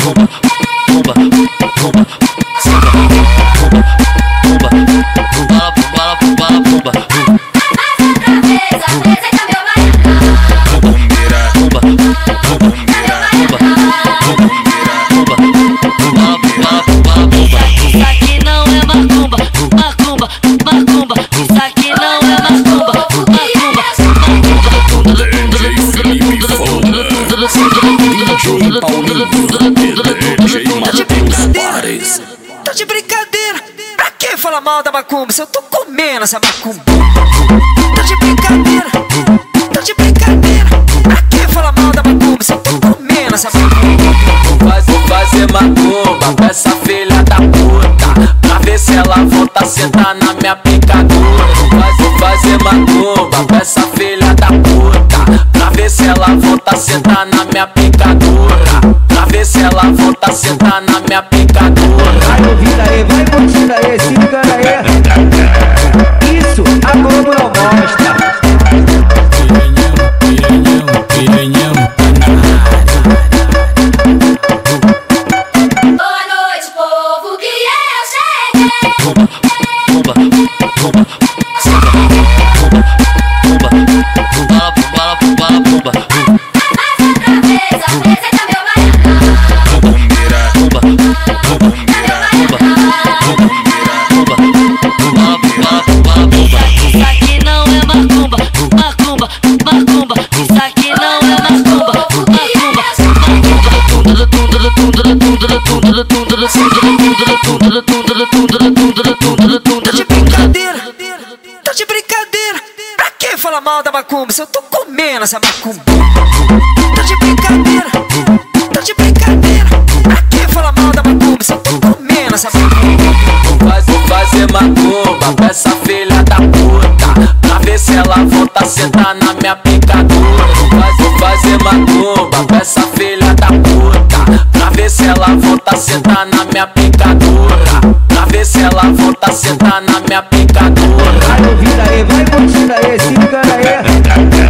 Tá de brincadeira, pra que falar mal da macumba se eu tô comendo essa macumba? Tá de brincadeira, pra que falar mal da macumba se eu tô comendo essa macumba? Vou fazer macumba com essa filha da puta, pra ver se ela volta a sentar na minha picadura. Vou fazer macumba com essa filha da puta, pra ver se ela volta a sentar na minha picadura. Pra ver se ela volta a sentar na minha picadura. Vai ouvindo aí, vai curtindo aí, se ligando aí. Isso a Globo não mostra. Boa noite, povo, que eu cheguei. Tá de brincadeira, pra que falar mal da macumba se eu tô comendo essa macumba? Tá de brincadeira, pra que falar mal da macumba se eu tô comendo essa macumba? Vou fazer macumba com essa filha da puta, pra ver se ela volta a sentar na minha picadura. Vou fazer macumba com essa filha da puta, pra ver se ela volta a sentar na minha picadura. Pra ver se ela volta a sentar na minha picadura. Vai ouvindo aí, vai curtindo aí, se ligando aí.